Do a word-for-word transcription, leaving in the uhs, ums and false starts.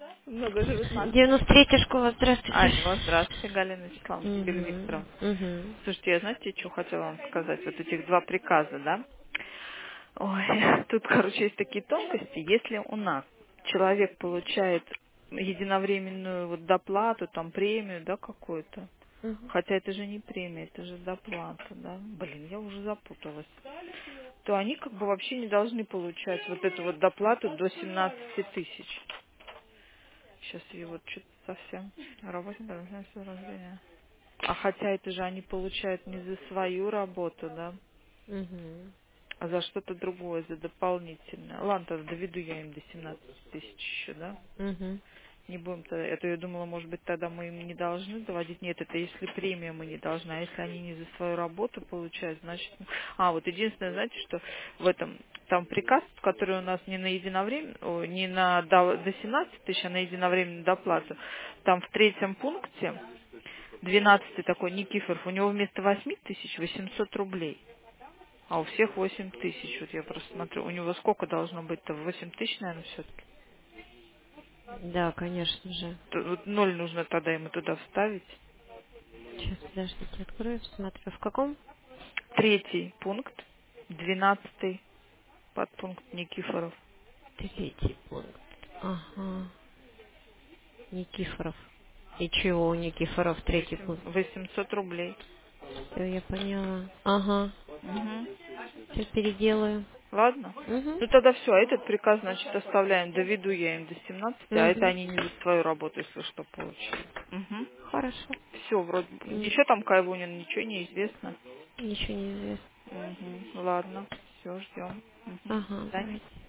Много живых нас. девяносто третья школа, здравствуйте. Алло, здравствуйте, Галина Вячеславовна, Сибирь Угу, Викторовна. угу, Слушайте, я знаете, что хотела вам сказать? Вот этих два приказа, да? Ой, тут, короче, есть такие тонкости. Если у нас человек получает единовременную вот доплату, там премию, да, какую-то, угу. хотя это же не премия, это же доплата, да? Блин, я уже запуталась. То они как бы вообще не должны получать вот эту вот доплату до семнадцати тысяч. Сейчас ее вот что-то совсем работник должностного рождения. А хотя это же они получают не за свою работу, да, Угу. а за что-то другое, за дополнительное. Ладно, тогда доведу я им до семнадцати тысяч еще, да? Угу. Не будем тогда, это я думала, может быть, тогда мы им не должны доводить. Нет, это если премия мы не должны, а если они не за свою работу получают, значит... ну, А, вот единственное, знаете, что в этом, там приказ, который у нас не на единовременно, о, не на до, до семнадцати тысяч, а на единовременную доплату, там в третьем пункте, двенадцатый такой Никифоров, у него вместо восьми тысяч восемьсот рублей, а у всех восемь тысяч. Вот я просто смотрю, у него сколько должно быть-то? восемь тысяч, наверное, все-таки. Да, конечно же. Вот ноль нужно тогда ему туда вставить. Сейчас, подождите, открою, посмотрю. В каком? Третий пункт, двенадцатый подпункт Никифоров. Третий пункт. Ага. Никифоров. И чего у Никифоров третий Восемь- пункт? восемьсот рублей. Все, я поняла. Ага. Мгм. Все переделаю. Ладно? Угу. Ну тогда все, а этот приказ, значит, оставляем. Доведу я им до семнадцати, а это Угу. они не за свою работу, если что, получили. Угу. Хорошо. Все, вроде бы. М, Еще там Кайвунин, ничего не известно. Ничего не известно. Угу. Ладно. Все, ждем. Угу. До Ага, свидания. давайте.